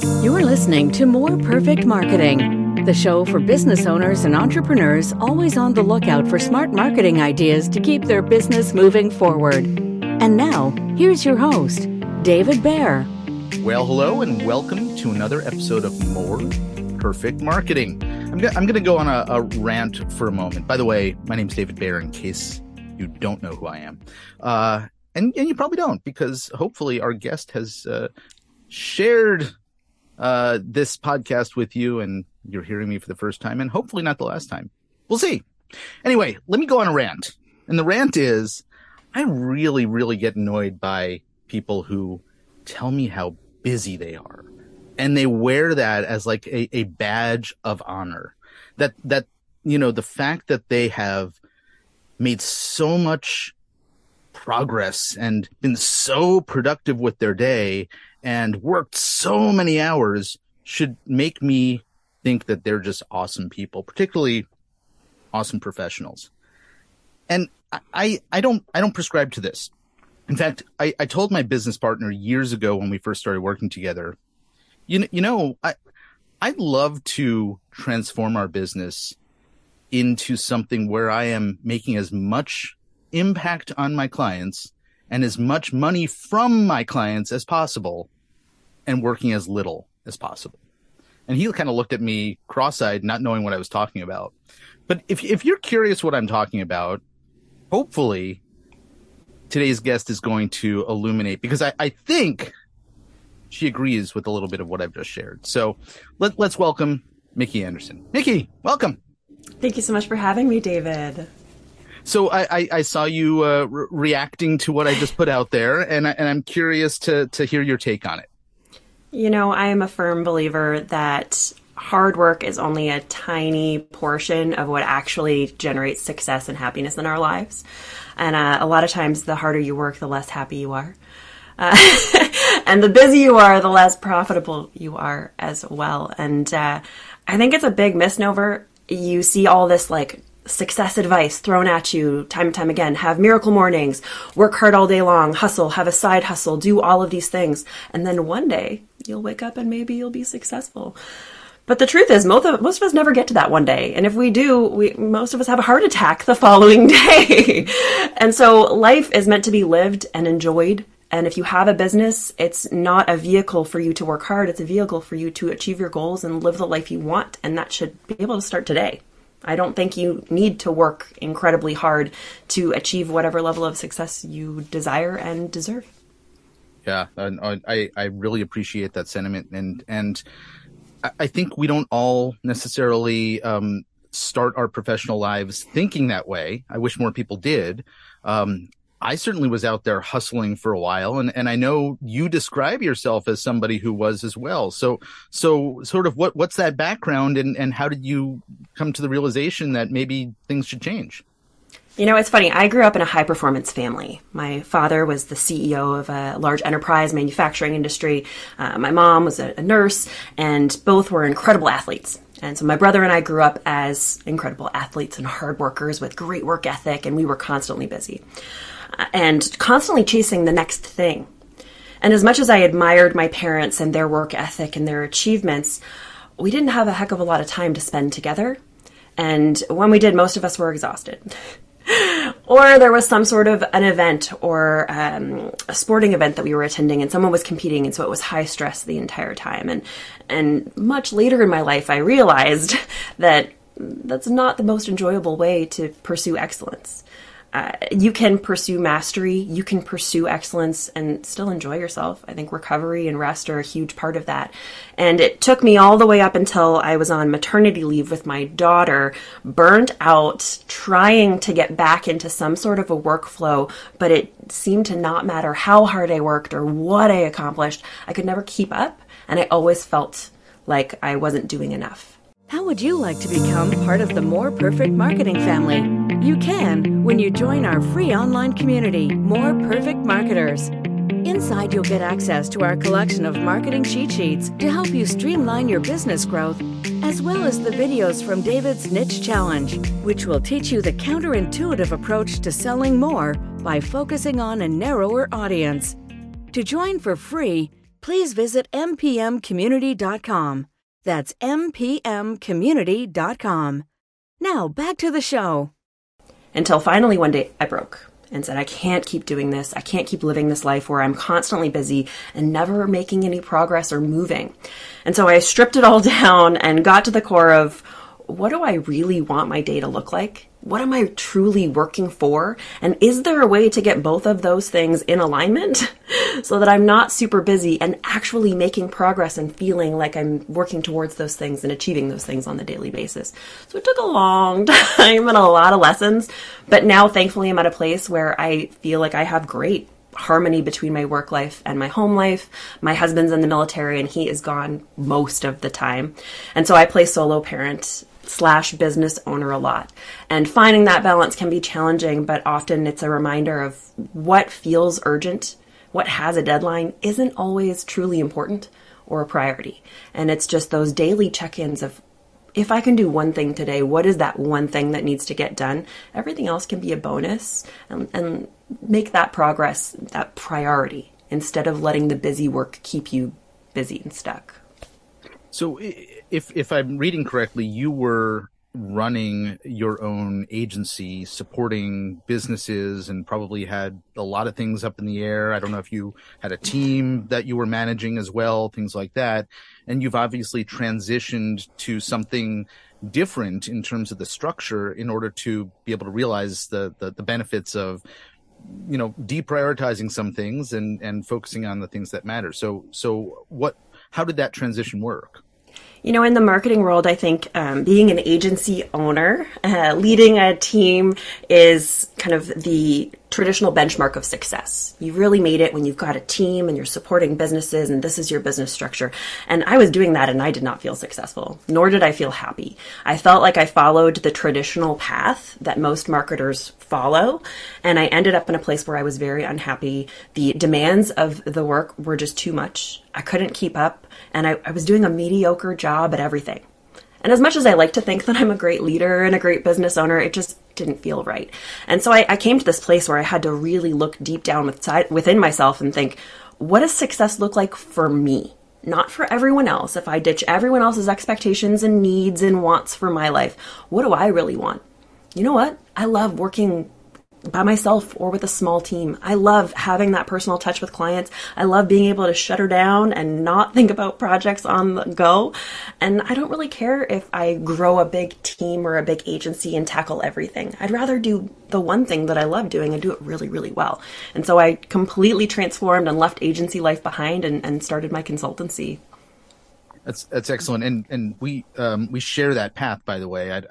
You're listening to More Perfect Marketing, the show for business owners and entrepreneurs always on the lookout for smart marketing ideas to keep their business moving forward. And now, here's your host, David Baer. Well, hello and welcome to another episode of More Perfect Marketing. I'm going to go on a rant for a moment. By the way, my name's David Baer, in case you don't know who I am. And you probably don't, because hopefully our guest has shared this podcast with you and you're hearing me for the first time and hopefully not the last time. We'll see. Anyway, let me go on a rant. And the rant is, I really get annoyed by people who tell me how busy they are. And they wear that as like a badge of honor. That, you know, the fact that they have made so much progress and been so productive with their day and worked so many hours should make me think that they're just awesome people, particularly awesome professionals. And I don't prescribe to this. In fact, I told my business partner years ago when we first started working together, I'd love to transform our business into something where I am making as much impact on my clients and as much money from my clients as possible and working as little as possible. And he kind of looked at me cross-eyed, not knowing what I was talking about. But if you're curious what I'm talking about, hopefully today's guest is going to illuminate, because I think she agrees with a little bit of what I've just shared. So let's welcome Mickey Anderson. Mickey, welcome. Thank you so much for having me, David. So I saw you reacting to what I just put out there, and I'm curious to hear your take on it. You know, I am a firm believer that hard work is only a tiny portion of what actually generates success and happiness in our lives. And a lot of times, the harder you work, the less happy you are. And the busier you are, the less profitable you are as well. And I think it's a big misnomer. You see all this like success advice thrown at you time and time again. Have miracle mornings, work hard all day long, hustle, have a side hustle, do all of these things. And then one day you'll wake up and maybe you'll be successful. But the truth is, most of us never get to that one day. And if we do, most of us have a heart attack the following day. And so life is meant to be lived and enjoyed. And if you have a business, it's not a vehicle for you to work hard. It's a vehicle for you to achieve your goals and live the life you want. And that should be able to start today. I don't think you need to work incredibly hard to achieve whatever level of success you desire and deserve. Yeah, I really appreciate that sentiment. And I think we don't all necessarily start our professional lives thinking that way. I wish more people did. I certainly was out there hustling for a while, and I know you describe yourself as somebody who was as well. So sort of what's that background, and how did you come to the realization that maybe things should change? You know, it's funny. I grew up in a high-performance family. My father was the CEO of a large enterprise manufacturing industry. My mom was a nurse, and both were incredible athletes. And so my brother and I grew up as incredible athletes and hard workers with great work ethic, and we were constantly busy and constantly chasing the next thing. And as much as I admired my parents and their work ethic and their achievements, we didn't have a heck of a lot of time to spend together. And when we did, most of us were exhausted. Or there was some sort of an event or a sporting event that we were attending and someone was competing, and so it was high stress the entire time. And much later in my life, I realized that that's not the most enjoyable way to pursue excellence. You can pursue mastery, you can pursue excellence and still enjoy yourself. I think recovery and rest are a huge part of that. And it took me all the way up until I was on maternity leave with my daughter, burnt out, trying to get back into some sort of a workflow, but it seemed to not matter how hard I worked or what I accomplished. I could never keep up, and I always felt like I wasn't doing enough. How would you like to become part of the More Perfect Marketing family? You can when you join our free online community, More Perfect Marketers. Inside, you'll get access to our collection of marketing cheat sheets to help you streamline your business growth, as well as the videos from David's Niche Challenge, which will teach you the counterintuitive approach to selling more by focusing on a narrower audience. To join for free, please visit mpmcommunity.com. That's mpmcommunity.com. Now, back to the show. Until finally one day I broke and said, I can't keep doing this. I can't keep living this life where I'm constantly busy and never making any progress or moving. And so I stripped it all down and got to the core of, what do I really want my day to look like? What am I truly working for? And is there a way to get both of those things in alignment so that I'm not super busy and actually making progress and feeling like I'm working towards those things and achieving those things on the daily basis? So it took a long time and a lot of lessons, but now thankfully I'm at a place where I feel like I have great harmony between my work life and my home life. My husband's in the military and he is gone most of the time. And so I play solo parent / business owner a lot. And finding that balance can be challenging, but often it's a reminder of what feels urgent, what has a deadline, isn't always truly important or a priority. And it's just those daily check-ins of, if I can do one thing today, what is that one thing that needs to get done? Everything else can be a bonus, and make that progress that priority instead of letting the busy work keep you busy and stuck. So if I'm reading correctly, you were running your own agency, supporting businesses, and probably had a lot of things up in the air. I don't know if you had a team that you were managing as well, things like that. And you've obviously transitioned to something different in terms of the structure in order to be able to realize the benefits of, you know, deprioritizing some things and focusing on the things that matter. So how did that transition work? You know, in the marketing world, I think being an agency owner, leading a team is kind of the traditional benchmark of success. You really made it when you've got a team and you're supporting businesses and this is your business structure. And I was doing that and I did not feel successful, nor did I feel happy. I felt like I followed the traditional path that most marketers follow. And I ended up in a place where I was very unhappy. The demands of the work were just too much. I couldn't keep up. And I was doing a mediocre job at everything. And as much as I like to think that I'm a great leader and a great business owner, it just didn't feel right. And so I came to this place where I had to really look deep down within myself and think, what does success look like for me? Not for everyone else. If I ditch everyone else's expectations and needs and wants for my life, what do I really want? You know what? I love working by myself or with a small team. I love having that personal touch with clients. I love being able to shut her down and not think about projects on the go. And I don't really care if I grow a big team or a big agency and tackle everything. I'd rather do the one thing that I love doing and do it really, really well. And so I completely transformed and left agency life behind and started my consultancy. That's excellent. And we share that path, by the way.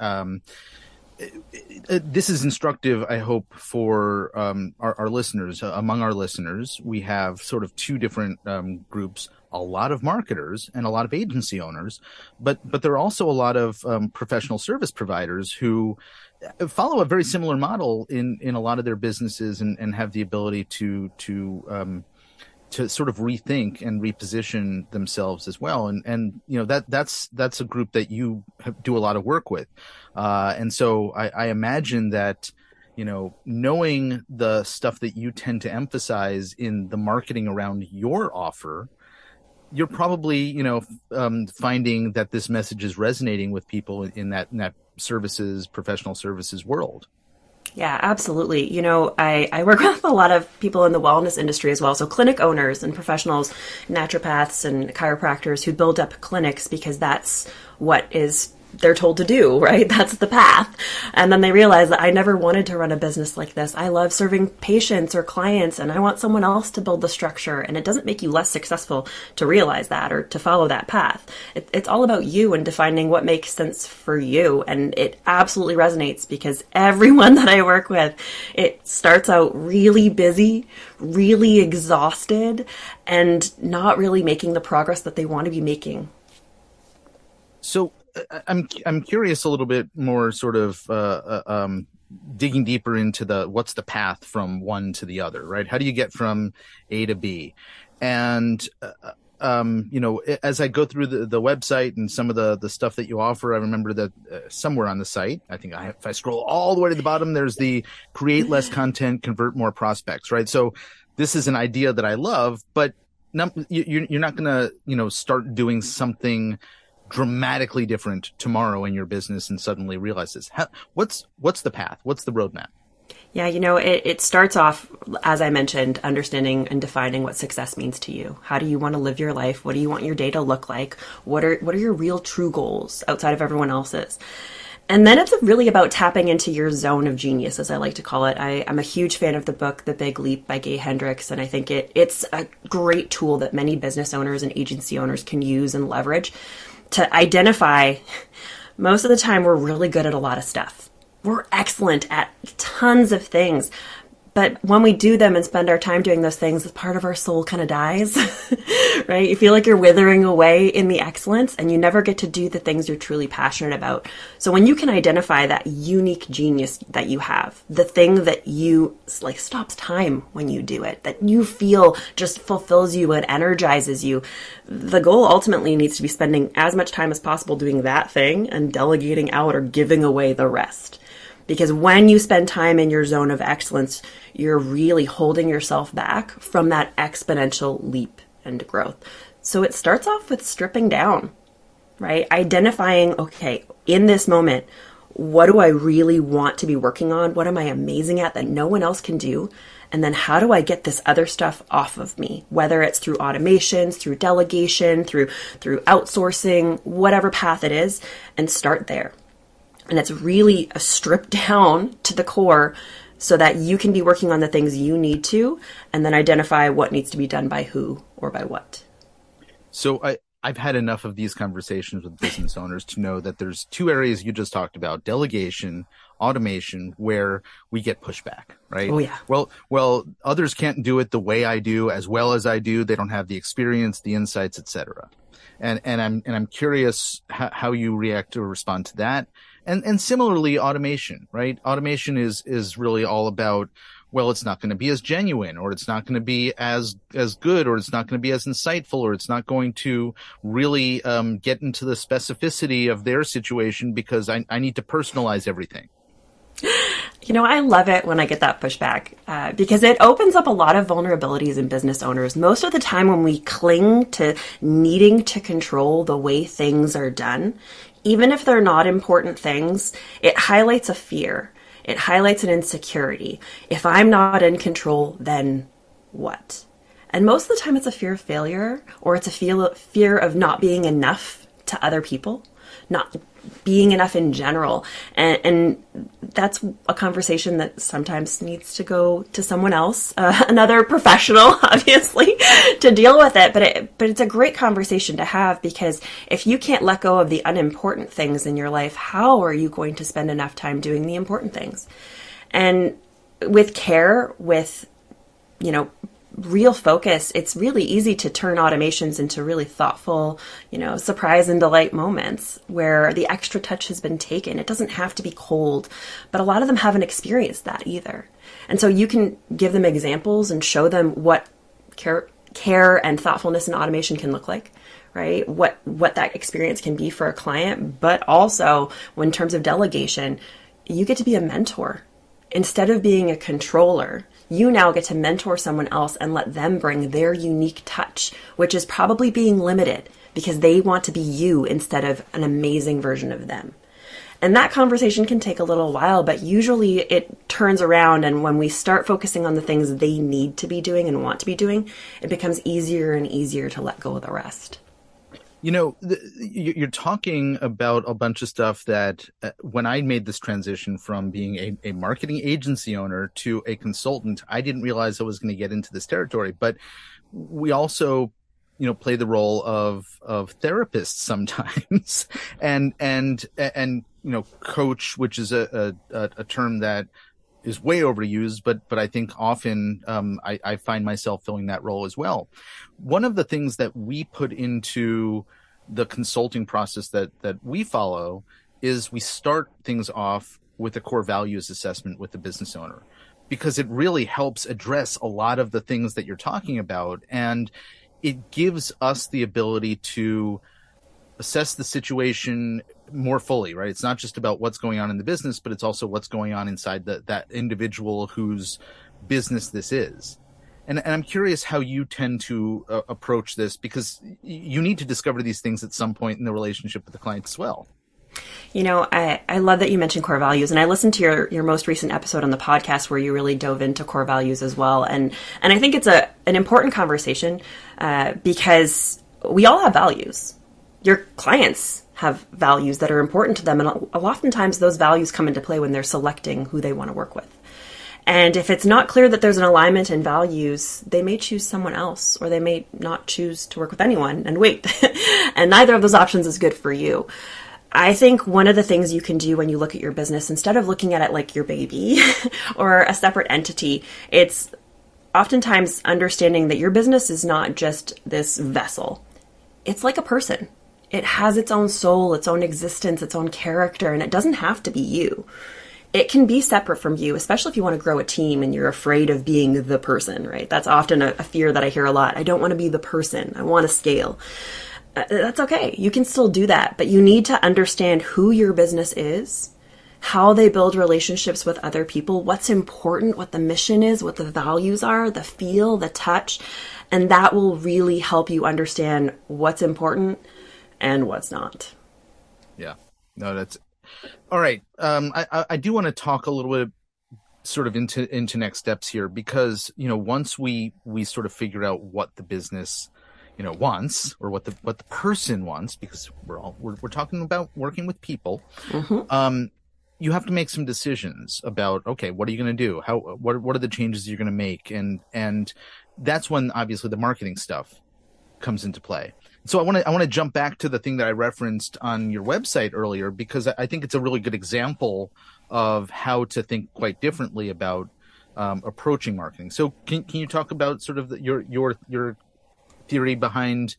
This is instructive, I hope, for our listeners. Among our listeners, we have sort of two different groups, a lot of marketers and a lot of agency owners, but there are also a lot of professional service providers who follow a very similar model in a lot of their businesses and have the ability to sort of rethink and reposition themselves as well. And you know, that's a group that you do a lot of work with. And so I imagine that, you know, knowing the stuff that you tend to emphasize in the marketing around your offer, you're probably, you know, finding that this message is resonating with people in that services, professional services world. Yeah, absolutely. You know, I work with a lot of people in the wellness industry as well. So clinic owners and professionals, naturopaths and chiropractors who build up clinics because that's what they're told to do, right? That's the path. And then they realize that I never wanted to run a business like this. I love serving patients or clients and I want someone else to build the structure. And it doesn't make you less successful to realize that or to follow that path. It's all about you and defining what makes sense for you. And it absolutely resonates because everyone that I work with, it starts out really busy, really exhausted, and not really making the progress that they want to be making. So I'm curious a little bit more, sort of digging deeper into what's the path from one to the other, right? How do you get from A to B? And you know, as I go through the website and some of the stuff that you offer, I remember that somewhere on the site, I think if I scroll all the way to the bottom, there's the create less content, convert more prospects, right? So this is an idea that I love, but you're not going to, start doing something dramatically different tomorrow in your business and suddenly realize this. What's the path? What's the roadmap? Yeah, it starts off, as I mentioned, understanding and defining what success means to you. How do you want to live your life? What do you want your day to look like? What are your real true goals outside of everyone else's? And then it's really about tapping into your zone of genius, as I like to call it. I'm a huge fan of the book, The Big Leap by Gay Hendricks, and I think it's a great tool that many business owners and agency owners can use and leverage to identify. Most of the time, we're really good at a lot of stuff. We're excellent at tons of things. But when we do them and spend our time doing those things, part of our soul kind of dies, right? You feel like you're withering away in the excellence and you never get to do the things you're truly passionate about. So when you can identify that unique genius that you have, the thing that you stops time when you do it, that you feel just fulfills you and energizes you, the goal ultimately needs to be spending as much time as possible doing that thing and delegating out or giving away the rest. Because when you spend time in your zone of excellence, you're really holding yourself back from that exponential leap and growth. So it starts off with stripping down, right? Identifying, okay, in this moment, what do I really want to be working on? What am I amazing at that no one else can do? And then how do I get this other stuff off of me? Whether it's through automations, through delegation, through outsourcing, whatever path it is, and start there. And it's really a strip down to the core so that you can be working on the things you need to, and then identify what needs to be done by who or by what. So I've had enough of these conversations with business owners to know that there's two areas you just talked about, delegation, automation, where we get pushback, right? Oh, yeah. Well, others can't do it the way I do, as well as I do. They don't have the experience, the insights, etc. And I'm curious how you react or respond to that. And similarly, automation, right? Automation is really all about, well, it's not going to be as genuine, or it's not going to be as good, or it's not going to be as insightful, or it's not going to really get into the specificity of their situation because I need to personalize everything. I love it when I get that pushback because it opens up a lot of vulnerabilities in business owners. Most of the time when we cling to needing to control the way things are done, even if they're not important things, it highlights a fear. It highlights an insecurity. If I'm not in control, then what? And most of the time it's a fear of failure, or it's a fear of not being enough to other people, not being enough in general. And that's a conversation that sometimes needs to go to someone else, another professional, obviously, to deal with it. But it's a great conversation to have, because if you can't let go of the unimportant things in your life, how are you going to spend enough time doing the important things? And with care, with, real focus, it's really easy to turn automations into really thoughtful, surprise and delight moments where the extra touch has been taken. It doesn't have to be cold, but a lot of them haven't experienced that either. And so you can give them examples and show them what care and thoughtfulness and automation can look like, right? What that experience can be for a client, but also in terms of delegation, you get to be a mentor. Instead of being a controller, you now get to mentor someone else and let them bring their unique touch, which is probably being limited because they want to be you instead of an amazing version of them. And that conversation can take a little while, but usually it turns around, and when we start focusing on the things they need to be doing and want to be doing, it becomes easier and easier to let go of the rest. You're talking about a bunch of stuff that when I made this transition from being a marketing agency owner to a consultant, I didn't realize I was going to get into this territory. But we also, play the role of therapists sometimes and coach, which is a term that is way overused, but I think often I find myself filling that role as well. One of the things that we put into the consulting process that we follow is we start things off with a core values assessment with the business owner, because it really helps address a lot of the things that you're talking about. And it gives us the ability to assess the situation more fully, right? It's not just about what's going on in the business, but it's also what's going on inside that individual whose business this is. And I'm curious how you tend to approach this, because you need to discover these things at some point in the relationship with the client as well. I love that you mentioned core values, and I listened to your most recent episode on the podcast where you really dove into core values as well. And I think it's an important conversation because we all have values. Your clients have values that are important to them, and oftentimes those values come into play when they're selecting who they want to work with. And if it's not clear that there's an alignment in values, they may choose someone else, or they may not choose to work with anyone and wait. And neither of those options is good for you. I think one of the things you can do when you look at your business, instead of looking at it like your baby or a separate entity, it's oftentimes understanding that your business is not just this vessel. It's like a person. It has its own soul, its own existence, its own character, and it doesn't have to be you. It can be separate from you, especially if you want to grow a team and you're afraid of being the person, right? That's often a fear that I hear a lot. I don't want to be the person. I want to scale. That's okay. You can still do that, but you need to understand who your business is, how they build relationships with other people, what's important, what the mission is, what the values are, the feel, the touch, and that will really help you understand what's important and what's not. Yeah. No, that's all right. I do want to talk a little bit sort of into next steps here, because, once we sort of figure out what the business wants, or what the person wants, because we're talking about working with people. Mm-hmm. You have to make some decisions about, okay, what are you going to do? What are the changes you're going to make? And that's when obviously the marketing stuff comes into play. So I want to jump back to the thing that I referenced on your website earlier, because I think it's a really good example of how to think quite differently about approaching marketing. So can you talk about sort of your theory behind,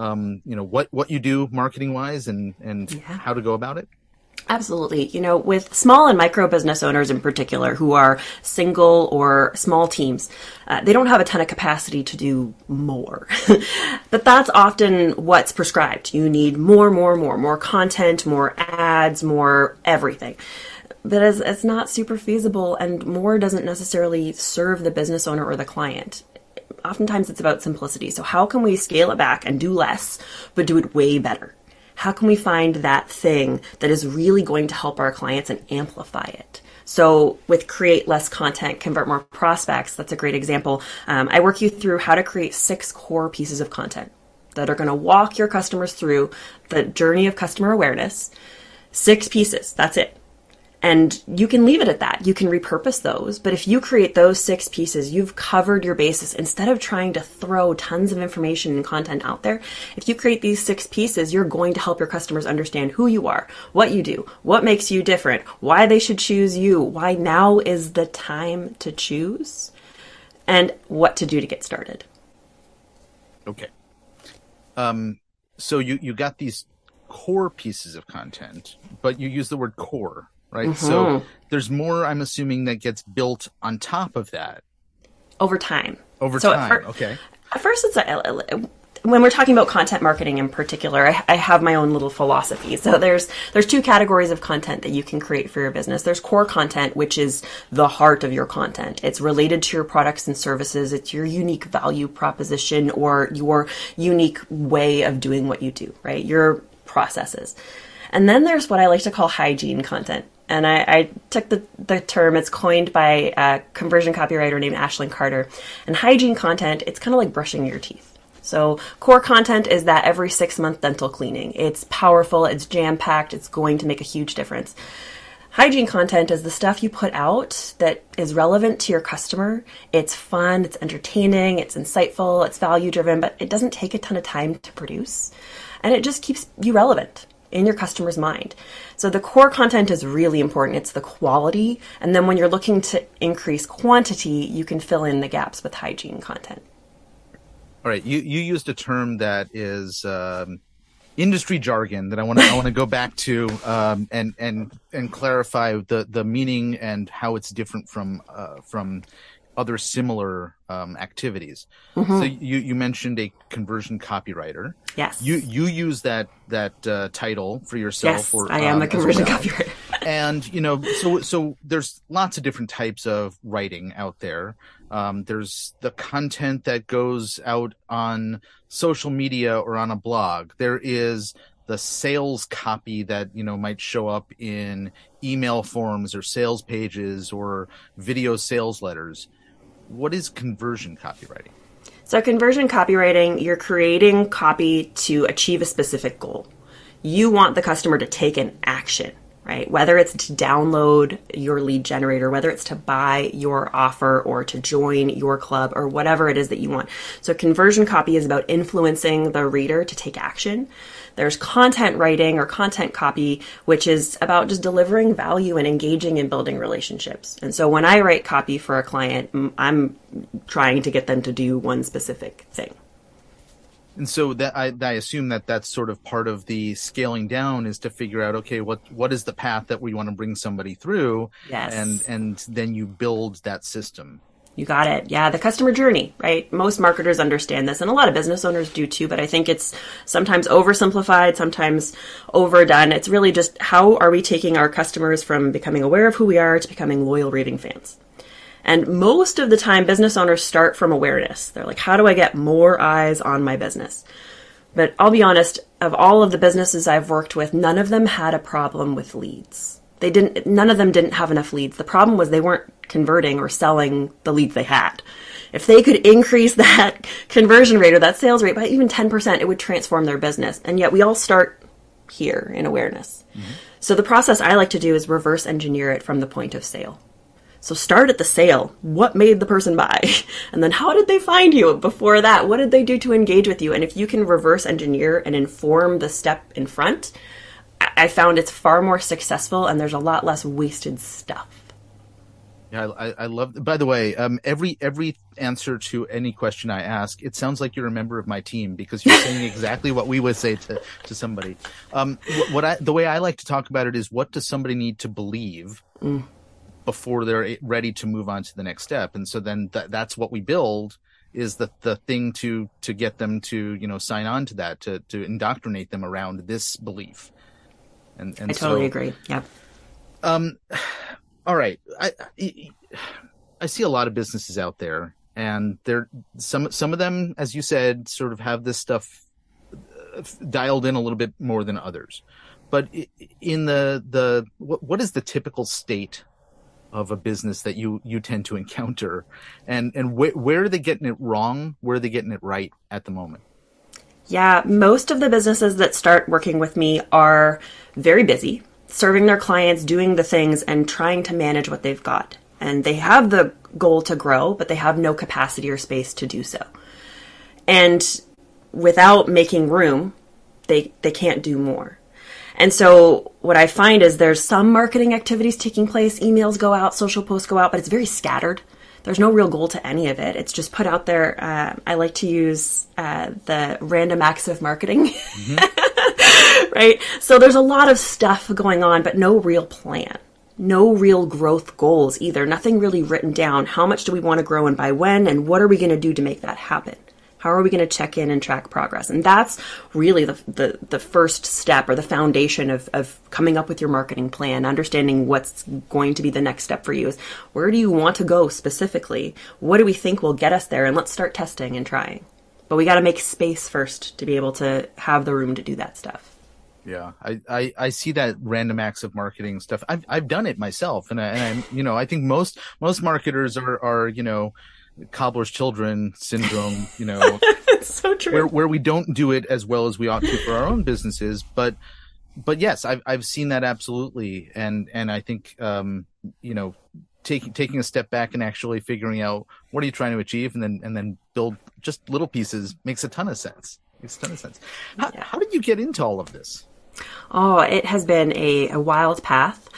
what you do marketing wise and how to go about it? Absolutely. With small and micro business owners in particular who are single or small teams, they don't have a ton of capacity to do more. But that's often what's prescribed. You need more content, more ads, more everything. But it's not super feasible, and more doesn't necessarily serve the business owner or the client. Oftentimes it's about simplicity. So how can we scale it back and do less, but do it way better? How can we find that thing that is really going to help our clients and amplify it? So with create less content, convert more prospects, that's a great example. I work you through how to create 6 core pieces of content that are going to walk your customers through the journey of customer awareness. 6 pieces, that's it. And you can leave it at that. You can repurpose those. But if you create those 6 pieces, you've covered your bases. Instead of trying to throw tons of information and content out there, if you create these 6 pieces, you're going to help your customers understand who you are, what you do, what makes you different, why they should choose you, why now is the time to choose, and what to do to get started. Okay. So you got these core pieces of content, but you use the word core. Right. Mm-hmm. So there's more, I'm assuming, that gets built on top of that. Over time. Okay. At first, when we're talking about content marketing in particular, I have my own little philosophy. So there's 2 categories of content that you can create for your business. There's core content, which is the heart of your content. It's related to your products and services. It's your unique value proposition or your unique way of doing what you do, right? Your processes. And then there's what I like to call hygiene content. And I took the term, it's coined by a conversion copywriter named Ashlyn Carter. And hygiene content, it's kind of like brushing your teeth. So core content is that every 6-month dental cleaning. It's powerful, it's jam-packed, it's going to make a huge difference. Hygiene content is the stuff you put out that is relevant to your customer. It's fun, it's entertaining, it's insightful, it's value-driven, but it doesn't take a ton of time to produce. And it just keeps you relevant in your customer's mind. So the core content is really important. It's the quality. And then when you're looking to increase quantity, you can fill in the gaps with hygiene content. All right. You used a term that is industry jargon that I want to go back to and clarify the meaning and how it's different from other similar activities. Mm-hmm. So you mentioned a conversion copywriter. Yes. You use that title for yourself. Yes, I am a conversion copywriter. And, so there's lots of different types of writing out there. There's the content that goes out on social media or on a blog. There is the sales copy that, might show up in email forms or sales pages or video sales letters. What is conversion copywriting? So conversion copywriting, you're creating copy to achieve a specific goal. You want the customer to take an action, right? Whether it's to download your lead generator, whether it's to buy your offer or to join your club or whatever it is that you want. So conversion copy is about influencing the reader to take action. There's content writing or content copy, which is about just delivering value and engaging and building relationships. And so when I write copy for a client, I'm trying to get them to do one specific thing. And so that I assume that that's sort of part of the scaling down is to figure out, okay, what is the path that we want to bring somebody through? Yes. And then you build that system. You got it. Yeah, the customer journey, right? Most marketers understand this, and a lot of business owners do too, but I think it's sometimes oversimplified, sometimes overdone. It's really just how are we taking our customers from becoming aware of who we are to becoming loyal raving fans? And most of the time, business owners start from awareness. They're like, how do I get more eyes on my business? But I'll be honest, of all of the businesses I've worked with, none of them had a problem with leads. None of them didn't have enough leads. The problem was they weren't converting or selling the leads they had. If they could increase that conversion rate or that sales rate by even 10%, it would transform their business. And yet we all start here in awareness. Mm-hmm. So the process I like to do is reverse engineer it from the point of sale. So start at the sale. What made the person buy? And then how did they find you before that? What did they do to engage with you? And if you can reverse engineer and inform the step in front, I found it's far more successful and there's a lot less wasted stuff. Yeah, I love. By the way, every answer to any question I ask, it sounds like you're a member of my team because you're saying exactly what we would say to somebody. The way I like to talk about it is, what does somebody need to believe before they're ready to move on to the next step? And so then that's what we build is the thing to get them to sign on to that, to indoctrinate them around this belief. And I totally agree. Yep. All right. I see a lot of businesses out there, and some of them, as you said, sort of have this stuff dialed in a little bit more than others. But in what is the typical state of a business that you tend to encounter, and where are they getting it wrong? Where are they getting it right at the moment? Yeah, most of the businesses that start working with me are very busy, serving their clients, doing the things, and trying to manage what they've got. And they have the goal to grow, but they have no capacity or space to do so. And without making room, they can't do more. And so what I find is there's some marketing activities taking place, emails go out, social posts go out, but it's very scattered. There's no real goal to any of it. It's just put out there. I like to use the random acts of marketing, right? So there's a lot of stuff going on, but no real plan, no real growth goals either. Nothing really written down. How much do we want to grow and by when? And what are we going to do to make that happen? How are we going to check in and track progress? And that's really the first step or the foundation of coming up with your marketing plan, understanding what's going to be the next step for you is where do you want to go specifically? What do we think will get us there? And let's start testing and trying. But we got to make space first to be able to have the room to do that stuff. Yeah, I see that random acts of marketing stuff. I've done it myself. And I think most marketers are cobbler's children syndrome, It's so true. Where we don't do it as well as we ought to for our own businesses. But yes, I've seen that absolutely. And I think, taking a step back and actually figuring out what are you trying to achieve and then build just little pieces makes a ton of sense. How did you get into all of this? Oh, it has been a wild path.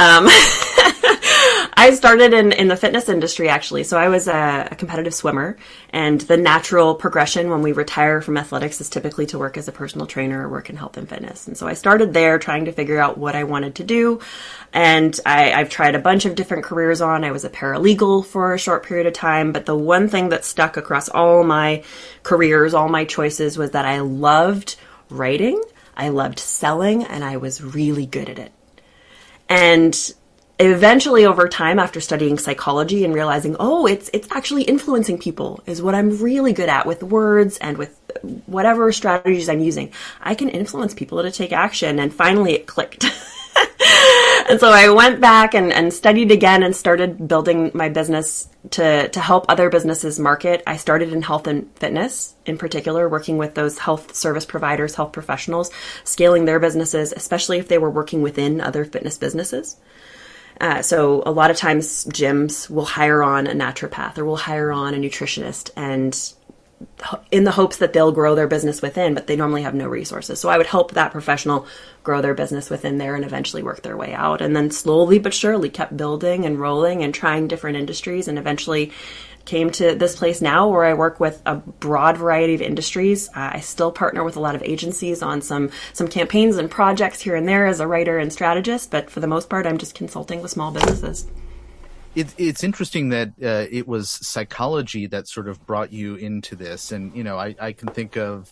I started in the fitness industry, actually. So I was a competitive swimmer, and the natural progression when we retire from athletics is typically to work as a personal trainer or work in health and fitness. And so I started there trying to figure out what I wanted to do. And I've tried a bunch of different careers on. I was a paralegal for a short period of time. But the one thing that stuck across all my careers, all my choices, was that I loved writing, I loved selling, and I was really good at it. And eventually over time, after studying psychology and realizing, oh, it's actually influencing people is what I'm really good at with words and with whatever strategies I'm using. I can influence people to take action. And finally it clicked. And so I went back and studied again and started building my business to help other businesses market. I started in health and fitness, in particular, working with those health service providers, health professionals, scaling their businesses, especially if they were working within other fitness businesses. So a lot of times gyms will hire on a naturopath or will hire on a nutritionist, and in the hopes that they'll grow their business within, but they normally have no resources. So I would help that professional grow their business within there and eventually work their way out. And then slowly but surely kept building and rolling and trying different industries, and eventually came to this place now where I work with a broad variety of industries. I still partner with a lot of agencies on some campaigns and projects here and there as a writer and strategist, but for the most part, I'm just consulting with small businesses. It's interesting that it was psychology that sort of brought you into this. And, I can think of,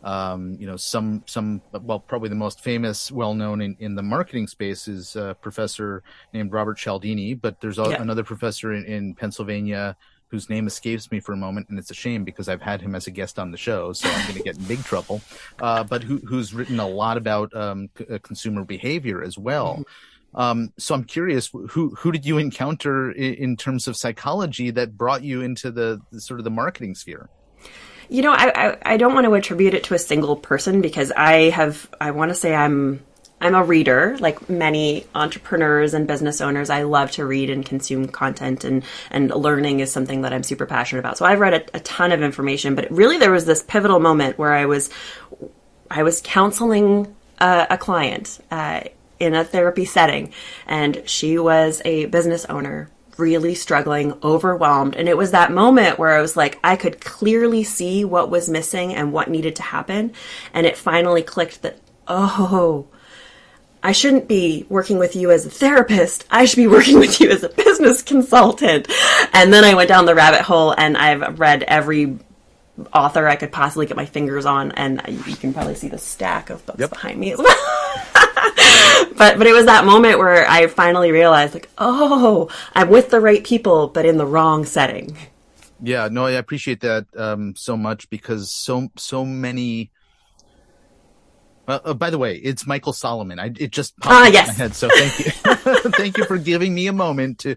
probably the most famous, well-known in the marketing space is a professor named Robert Cialdini, but there's another professor in Pennsylvania whose name escapes me for a moment, and it's a shame because I've had him as a guest on the show, so I'm going to get in big trouble, but who's written a lot about consumer behavior as well. So I'm curious, who did you encounter in terms of psychology that brought you into the sort of the marketing sphere? I don't want to attribute it to a single person, because I want to say I'm a reader, like many entrepreneurs and business owners. I love to read and consume content, and learning is something that I'm super passionate about. So I've read a ton of information, but really there was this pivotal moment where I was counseling a client in a therapy setting, and she was a business owner, really struggling, overwhelmed. And it was that moment where I was like, I could clearly see what was missing and what needed to happen. And it finally clicked that, oh, I shouldn't be working with you as a therapist. I should be working with you as a business consultant. And then I went down the rabbit hole, and I've read every author I could possibly get my fingers on. And you can probably see the stack of books behind me as well. But it was that moment where I finally realized, like, oh, I'm with the right people, but in the wrong setting. Yeah, no, I appreciate that so much, because so many. By the way, it's Michael Solomon. It just popped in my head, so thank you. Thank you for giving me a moment to.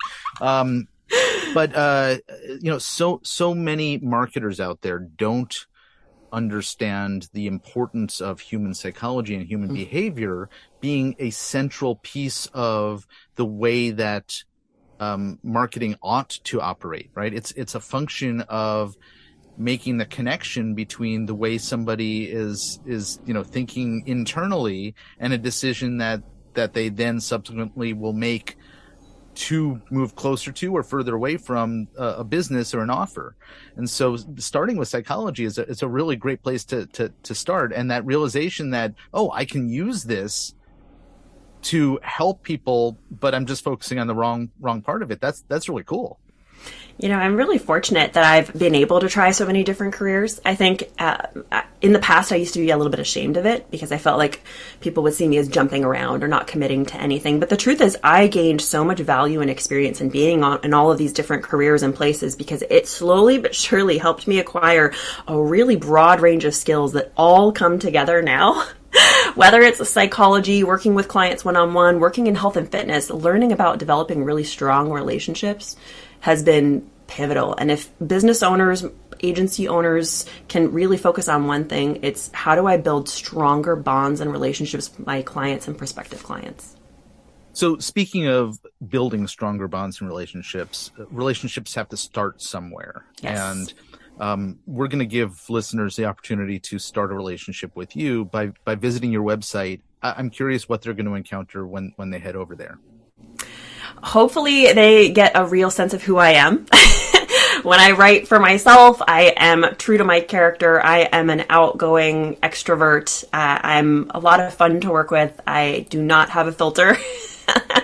So many marketers out there don't understand the importance of human psychology and human behavior being a central piece of the way that marketing ought to operate, right? It's a function of making the connection between the way somebody is thinking internally and a decision that they then subsequently will make to move closer to or further away from a business or an offer. And so starting with psychology is a really great place to start. And that realization that, oh, I can use this to help people, but I'm just focusing on the wrong part of it. That's really cool. I'm really fortunate that I've been able to try so many different careers. I think in the past, I used to be a little bit ashamed of it because I felt like people would see me as jumping around or not committing to anything. But the truth is, I gained so much value and experience in being in all of these different careers and places, because it slowly but surely helped me acquire a really broad range of skills that all come together now. Whether it's psychology, working with clients one-on-one, working in health and fitness, learning about developing really strong relationships has been pivotal. And if business owners, agency owners can really focus on one thing, it's how do I build stronger bonds and relationships with my clients and prospective clients. So speaking of building stronger bonds and relationships have to start somewhere. Yes. And we're going to give listeners the opportunity to start a relationship with you by visiting your website. I'm curious what they're going to encounter when they head over there. Hopefully they get a real sense of who I am. When I write for myself, I am true to my character. I am an outgoing extrovert. I'm a lot of fun to work with. I do not have a filter.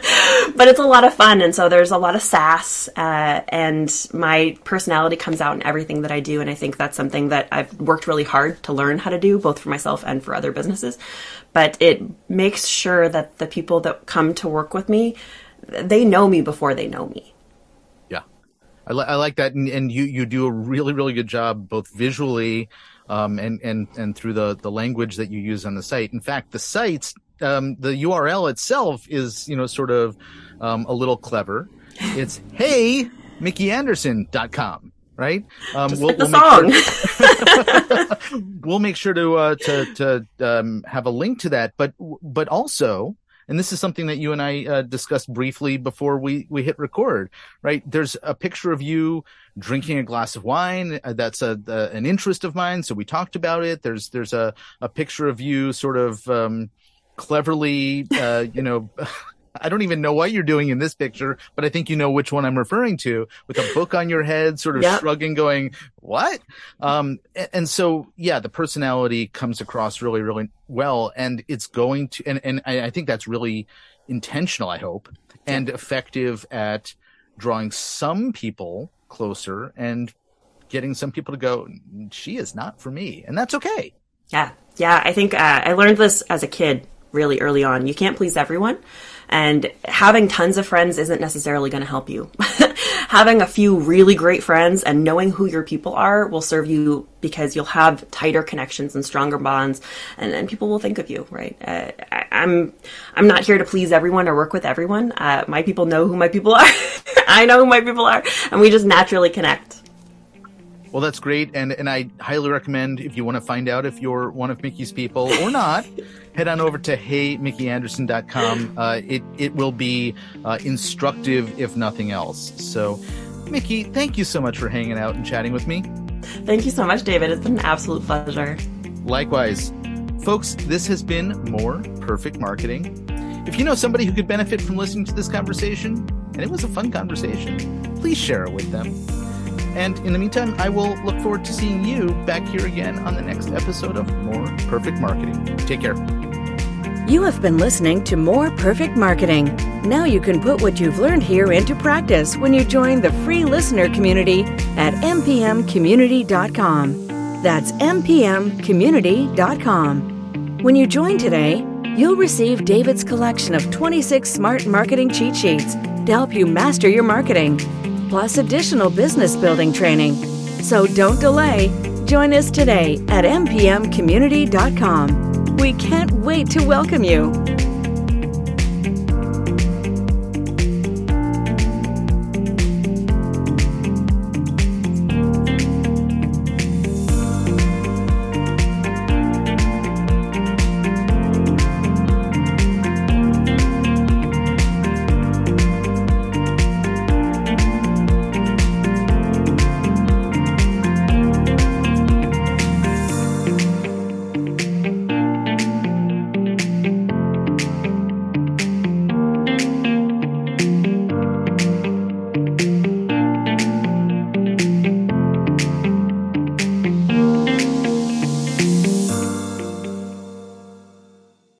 but it's a lot of fun. And so there's a lot of sass, and my personality comes out in everything that I do. And I think that's something that I've worked really hard to learn how to do, both for myself and for other businesses. But it makes sure that the people that come to work with me, they know me before they know me. Yeah. I like that. And you do a really, really good job, both visually, and through the language that you use on the site. In fact, the site's, the URL itself is, sort of, a little clever. It's HeyMickeyAnderson.com, right? We'll the song. We'll make sure to have a link to that, but also, and this is something that you and I discussed briefly before we hit record, right? There's a picture of you drinking a glass of wine. That's an interest of mine, so we talked about it. There's a picture of you sort of cleverly, I don't even know what you're doing in this picture, but I think you know which one I'm referring to, with a book on your head, sort of shrugging, going, what? And so, yeah, the personality comes across really, really well, and it's going to, and I think that's really intentional, I hope, and effective at drawing some people closer and getting some people to go, she is not for me. And that's okay. Yeah. I think I learned this as a kid really early on. You can't please everyone. And having tons of friends isn't necessarily going to help you. Having a few really great friends and knowing who your people are will serve you, because you'll have tighter connections and stronger bonds, and people will think of you, right? I'm not here to please everyone or work with everyone. My people know who my people are. I know who my people are, and we just naturally connect. Well, that's great. And I highly recommend, if you want to find out if you're one of Mickey's people or not, head on over to HeyMickeyAnderson.com. It will be instructive, if nothing else. So, Mickey, thank you so much for hanging out and chatting with me. Thank you so much, David. It's been an absolute pleasure. Likewise. Folks, this has been More Perfect Marketing. If you know somebody who could benefit from listening to this conversation, and it was a fun conversation, please share it with them. And in the meantime, I will look forward to seeing you back here again on the next episode of More Perfect Marketing. Take care. You have been listening to More Perfect Marketing. Now you can put what you've learned here into practice when you join the free listener community at mpmcommunity.com. That's mpmcommunity.com. When you join today, you'll receive David's collection of 26 smart marketing cheat sheets to help you master your marketing, plus additional business building training. So don't delay. Join us today at mpmcommunity.com. We can't wait to welcome you.